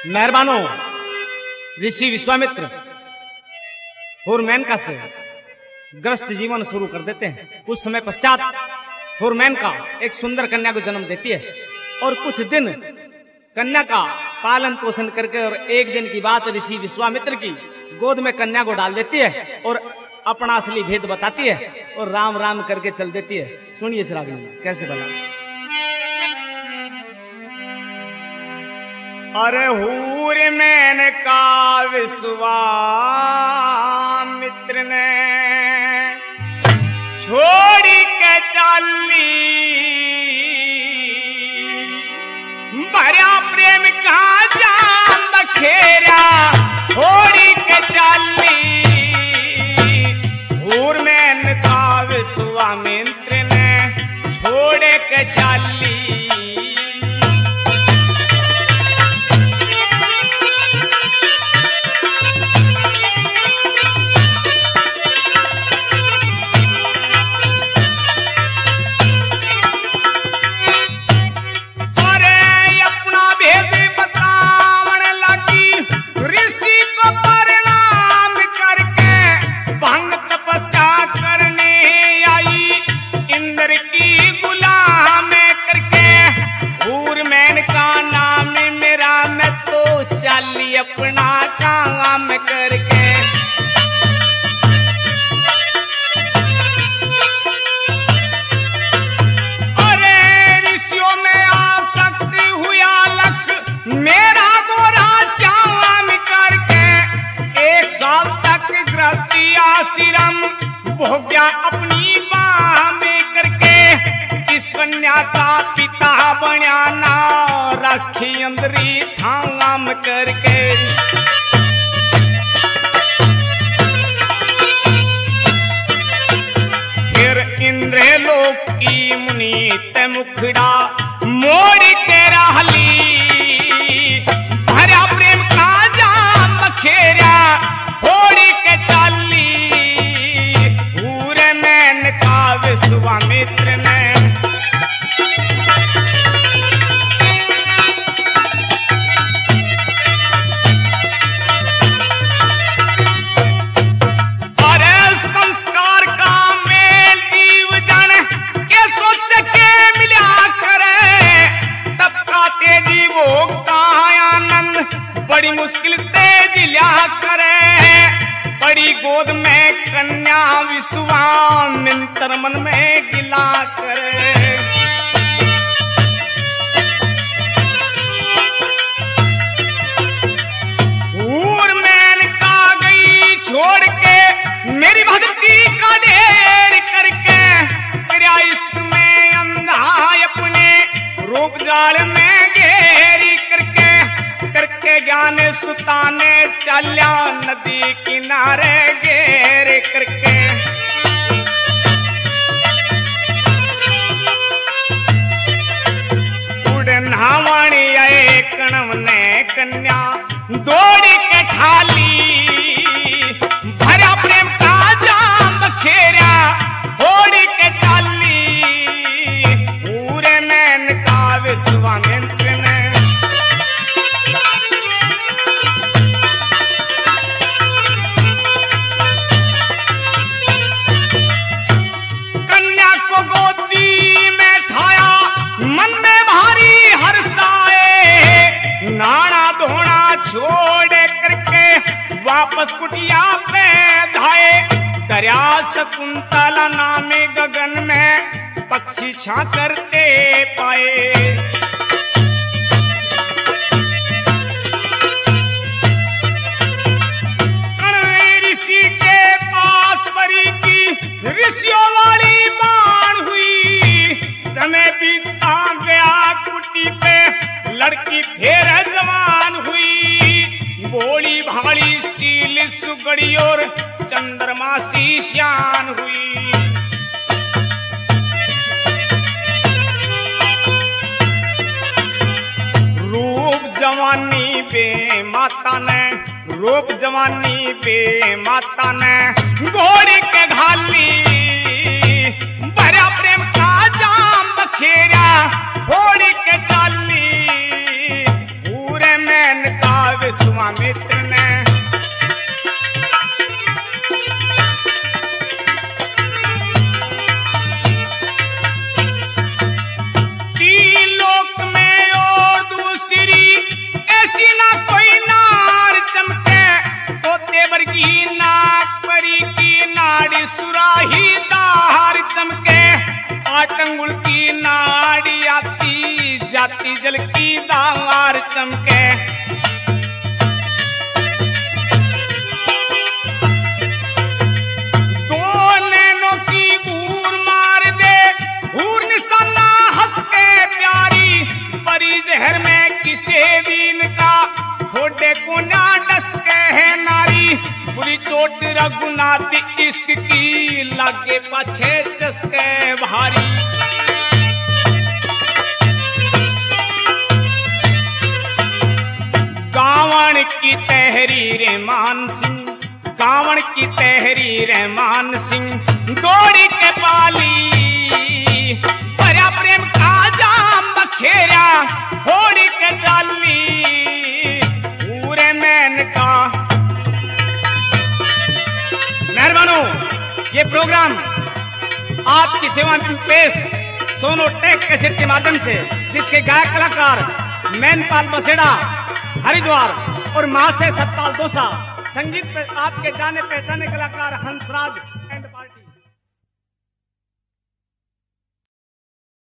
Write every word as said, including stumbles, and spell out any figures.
मेहरबानो ऋषि विश्वामित्र और मेनका से ग्रस्त जीवन शुरू कर देते हैं। कुछ समय पश्चात और मेनका एक सुंदर कन्या को जन्म देती है और कुछ दिन कन्या का पालन पोषण करके और एक दिन की बात ऋषि विश्वामित्र की गोद में कन्या को डाल देती है और अपना असली भेद बताती है और राम राम करके चल देती है। सुनिए इस राग में कैसे बना। अरे हूर मैंने का विश्वामित्र ने छोड़ी के चाली भरा प्रेम का जाम बखेरा छोड़ी के चाली हूर मैंने का विश्वामित्र ने छोड़े के चाली। अपना काम करके अरे ऋषियों में आसक्त हुआ लख मेरा गोरा चाम करके एक साल तक गृहस्थी आश्रम भोग्या अपनी बाह में करके इस कन्या का पिता बन्या ना रखी अंदरी थाम करके। फिर इंद्रलोक की मुनीत मुखड़ा मोड़ के रहली भरा प्रेम का जाम बखेरा छोड़ी के चाली पूरे मैन का विश्वामित्र ने बड़ी मुश्किल तेज लिया करे बड़ी गोद में कन्या विश्वामित्र मन में गिला करे। हूर मेनका गई छोड़ के मेरी भक्ति का ढेर करके तेरा इश्क में अंधा अपने रूप जाल में घेरी करके करके ज्ञान सुताने चल्या नदी किनारे घेर करके। उड़नावणी आए कणव ने कन्या दौड़ी के खाली भरा प्रेम का जाम बखेरा दौड़ी के चाली पूरे मैन का विश्वामित्र ने नाना धोना छोड़ करके वापस कुटिया पे धाए दरिया शकुंतला नामे गगन में पक्षी छा करते पाए। ऋषि के पास परी की ऋषियों वाली बाण हुई समय बीतता गया कुटी पे लड़की फिर जवान हुई भोली भाली सील सुगड़ी और चंद्रमा सी श्यान हुई। रूप जवानी बे माता ने रूप जवानी बे माता ने घोड़ी के घाली भरा प्रेम का जाम बखेरा घोड़ी के चाली पूरे मैन का विश्वामित्र ने। त्रिलोक में और दूसरी ऐसी ना कोई नार चमके, तो तेवर की नाक परी की नाड़ी सुराही दार चमके, आठ अंगुल की नाड़ी आती जाती जल की दार चमके। दो नैनों की घूर मार दे, घूर निशाना हंस के प्यारी, परी जहर में किसे दीन का ठोडे को ना डस के है नारी। बुरी चोट रघुनाथ इश्क की लागे पाछे चसके भारी। कावण की तहरीर मान सिंह, कावण की तहरीर मान सिंह, दौड़ी के पाली भरा प्रेम का जाम बखेरा, होड़ी के चाली पूरे मैन का। मेहरबानो, ये प्रोग्राम आपकी सेवा में पेश सोनो टेक कैसेट के माध्यम से, जिसके गायक कलाकार मैनपाल बसेड़ा हरिद्वार और महाशय सतपाल दोसा, संगीत पे आपके जाने पहचाने कलाकार हंसराज